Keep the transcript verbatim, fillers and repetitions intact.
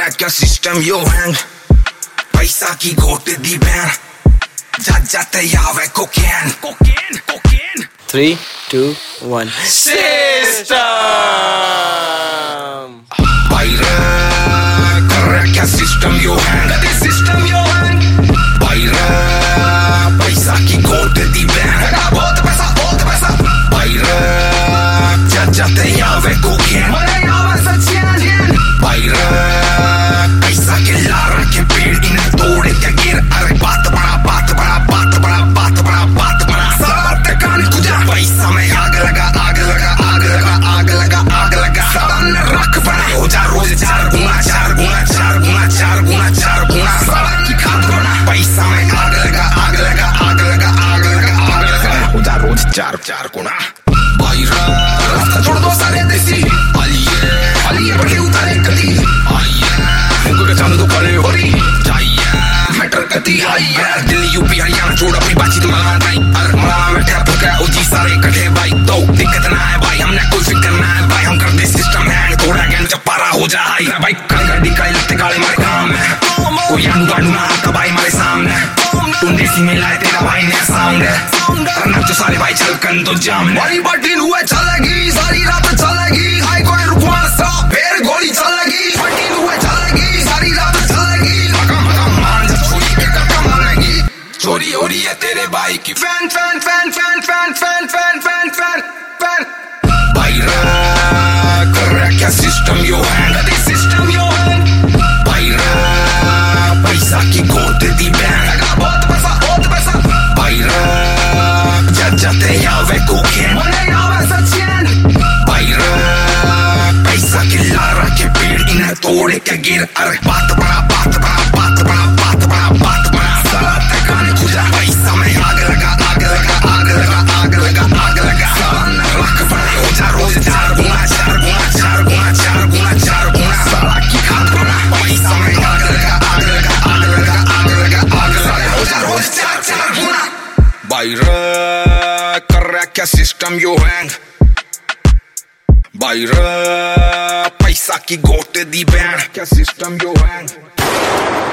क्या सिस्टम यो हैंग पैसा की गोट दी बैन जा जाते यावे cocaine cocaine cocaine three two one system बाइरा कर क्या सिस्टम यो हैंग दी सिस्टम यो हैंग बाइरा पैसा की गोट दी बैन बहुत पैसा बहुत पैसा बाइरा जा जाते यावे कोकेन बाइरा पैसा के लारा के पेड़ इन्हें तोड़े क्या गिर अरे बात बड़ा बात बड़ा बात बड़ा बात बड़ा बात बड़ा सब टकाने कुजा पैसा में आग लगा आग लगा आग लगा आग लगा आग लगा सामने रख बना हो जा रोज चार गुना चार गुना चार गुना चार गुना चार गुना सड़क की खाद बना पैसा में आग लगा आग लगा आग लगा आग लगा आग लगा हो जा रोज चार चार गुना बाइरा रास्ता छोड़ दो सारे देसी आलिए आलिए बढ़े उतारे कदी आइए उनको चांद तो करे हो रही जाइए मैटर कदी आइए दिल्ली यूपी हरियाणा छोड़ अपनी बातचीत मना नहीं अरे मना में ठहर पुका उजी सारे इकट्ठे भाई तो दिक्कत ना है भाई हमने कोई फिक्र ना है भाई हम कर दे सिस्टम है थोड़ा ज्ञान जब पारा हो जाए भाई कल गड्डी कल लगते गाले मारे काम है कोई आनू गानू ना आता भाई मारे सामने टुंडे सी में लाए तेरा भाई ने साउंड है रनर जो सारे भाई चल कन तो जाम बड़ी बड़ी हुए चलेगी सारी रात चलेगी हाई कोई रुकवा सा फिर गोली चलेगी बड़ी हुए चलेगी सारी रात चलेगी लगा मगा मान जा चोरी के कटा मानेगी चोरी हो रही है तेरे भाई की fan fan fan fan fan fan fan fan fan fan बाइरा कर क्या सिस्टम यो हैंग दी सिस्टम यो हैंग बाइरा पैसा की गोट दी बैन बहुत पैसा बहुत पैसा बाइरा जा जाते यावे कोकेन मने यावे सचिन बाइरा पैसा के लारा के पेड़ इन्हें तोड़े क्या गिर अरे बात बड़ा बात बड़ा बात बड़ा बात बड़ा बात बड़ा साला टकाने खुजा पैसा में आग लगा आग लगा आग लगा आग लगा आग लगा सामने रख बना हो जा रोज चार गुना चार गुना चार गुना चार गुना चार गुना साला की खाद बना पैसा में आग लगा आग लगा आग लगा आग लगा आग लगा हो जा रोज चार चार गुना बाइरा कर रहा क्या सिस्टम यो हैंग बाइरा पैसा की गोट दी बैन क्या सिस्टम यो हैंग